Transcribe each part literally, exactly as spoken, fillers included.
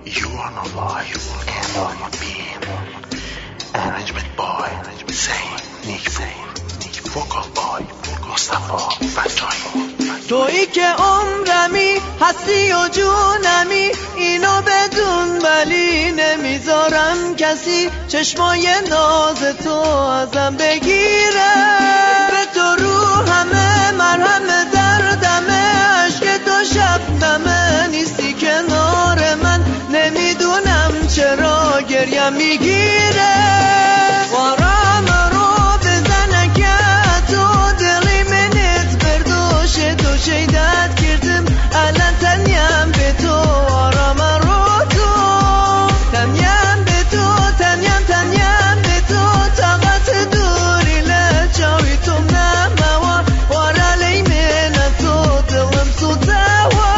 You are not life and all your being. Arrangement by Zain نیکپور، وکال بای مصطفی فتاحی. تویی که عمرمی هستی و جونمی، اینو بدون ولی نمیذارم کسی چشمای ناز تو ازم بگیره. به تو رو همه مرهم دردمه، عشق تو شبنمه، نیستی کنار من، نمیدونم چرا گریم میگیره. وارم رو بزنه که تو دلی منت بردوشه، تو شیدت کردم الان تنیم به تو. وارم رو تو تنیم به تو، تنیم تنیم به تو، طاقت دوری لجاوی تو نموا. وارا لی من تو دلم سوتوا.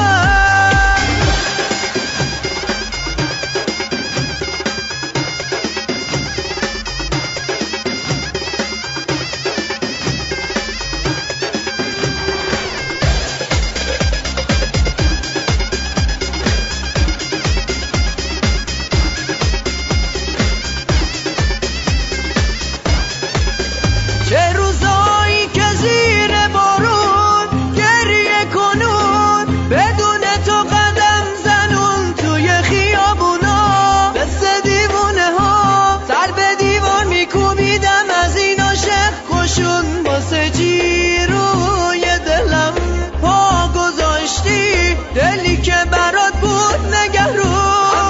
چه روزایی که زیر بارون گریه کنون، بدون تو قدم زنون توی خیابونا. مثل دیوونه ها سر به دیوار میکوبیدم، از این عاشق خوشون واسه جیروی دلم پا گذاشتی. دلی که برات بود نگهرون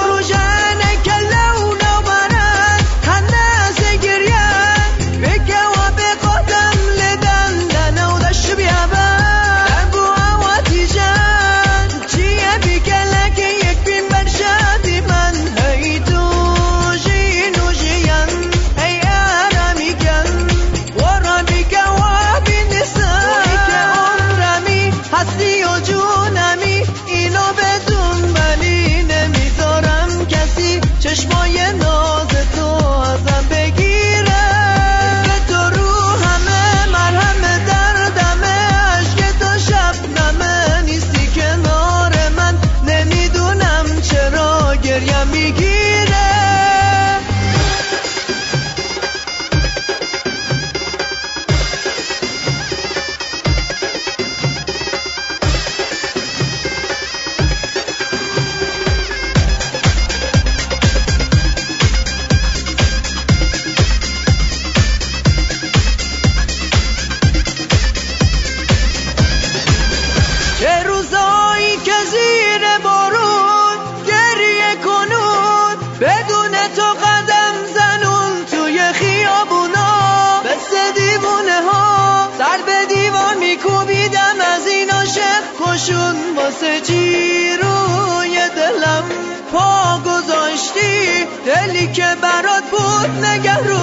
چشمای ناز تو ازم بگیره. به تو رو همه مرهم دردمه، عشق تو شبنمه، نیستی کنار من، نمیدونم چرا گریم میگیره. چه روزایی که زیر بارون گریه کنون، بدون تو قدم زنون توی خیابونا. مثل دیوونه ها سر به دیوار میکوبیدم، از این عاشق خوشون واسه جیروی دلم پا گذاشتی. دلی که برات بود نگهرون